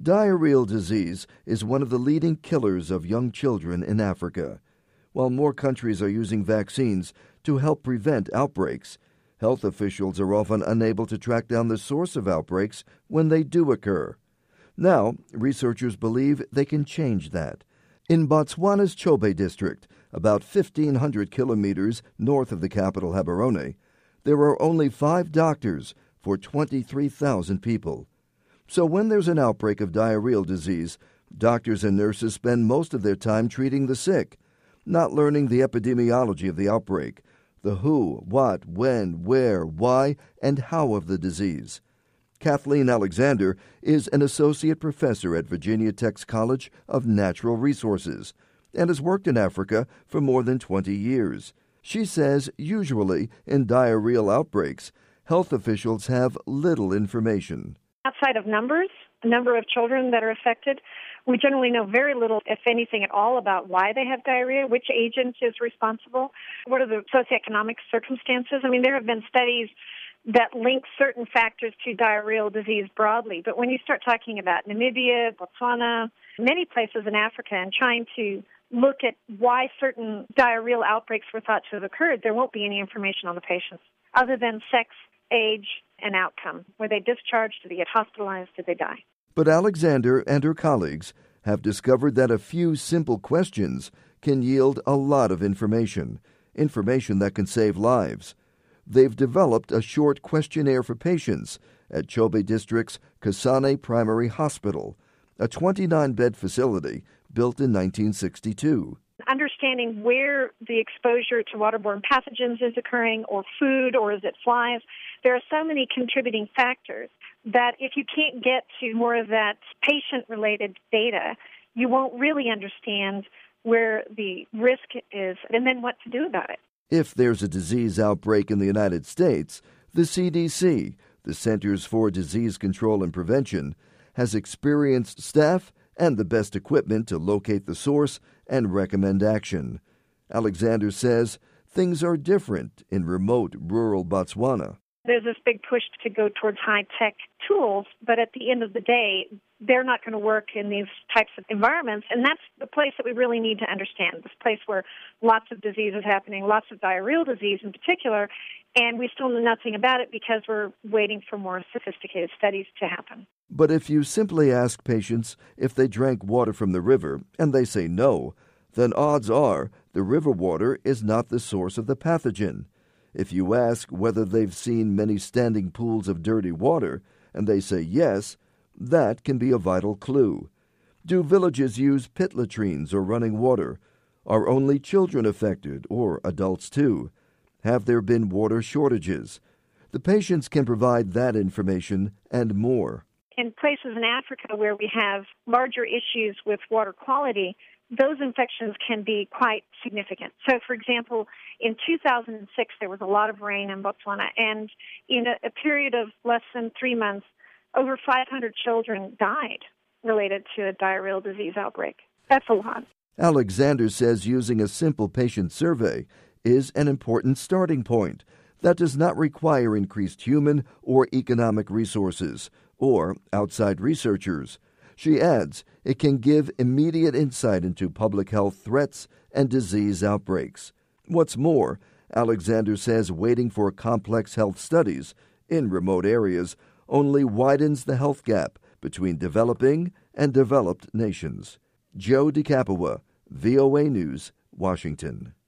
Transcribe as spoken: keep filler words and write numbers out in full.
Diarrheal disease is one of the leading killers of young children in Africa. While more countries are using vaccines to help prevent outbreaks, health officials are often unable to track down the source of outbreaks when they do occur. Now, researchers believe they can change that. In Botswana's Chobe district, about fifteen hundred kilometers north of the capital Gaborone, there are only five doctors for twenty-three thousand people. So when there's an outbreak of diarrheal disease, doctors and nurses spend most of their time treating the sick, not learning the epidemiology of the outbreak, the who, what, when, where, why, and how of the disease. Kathleen Alexander is an associate professor at Virginia Tech's College of Natural Resources and has worked in Africa for more than twenty years. She says usually in diarrheal outbreaks, health officials have little information. Outside of numbers, the number of children that are affected, we generally know very little, if anything at all, about why they have diarrhea, which agent is responsible, what are the socioeconomic circumstances. I mean, there have been studies that link certain factors to diarrheal disease broadly. But when you start talking about Namibia, Botswana, many places in Africa, and trying to look at why certain diarrheal outbreaks were thought to have occurred, there won't be any information on the patients other than sex, age, and outcome. Were they discharged? Did they get hospitalized? Did they die? But Alexander and her colleagues have discovered that a few simple questions can yield a lot of information, information that can save lives. They've developed a short questionnaire for patients at Chobe District's Kasane Primary Hospital, a twenty-nine bed facility built in nineteen sixty-two. Understanding where the exposure to waterborne pathogens is occurring, or food, or is it flies, there are so many contributing factors that if you can't get to more of that patient-related data, you won't really understand where the risk is and then what to do about it. If there's a disease outbreak in the United States, the C D C, the Centers for Disease Control and Prevention, has experienced staff and the best equipment to locate the source and recommend action. Alexander says things are different in remote rural Botswana. There's this big push to go towards high-tech tools, but at the end of the day, they're not going to work in these types of environments, and that's the place that we really need to understand, this place where lots of disease is happening, lots of diarrheal disease in particular, and we still know nothing about it because we're waiting for more sophisticated studies to happen. But if you simply ask patients if they drank water from the river and they say no, then odds are the river water is not the source of the pathogen. If you ask whether they've seen many standing pools of dirty water and they say yes, that can be a vital clue. Do villages use pit latrines or running water? Are only children affected, or adults too? Have there been water shortages? The patients can provide that information and more. In places in Africa where we have larger issues with water quality, those infections can be quite significant. So, for example, in two thousand six, there was a lot of rain in Botswana, and in a, a period of less than three months, over five hundred children died related to a diarrheal disease outbreak. That's a lot. Alexander says using a simple patient survey is an important starting point that does not require increased human or economic resources or outside researchers. She adds it can give immediate insight into public health threats and disease outbreaks. What's more, Alexander says waiting for complex health studies in remote areas only widens the health gap between developing and developed nations. Joe DeCapua, V O A News, Washington.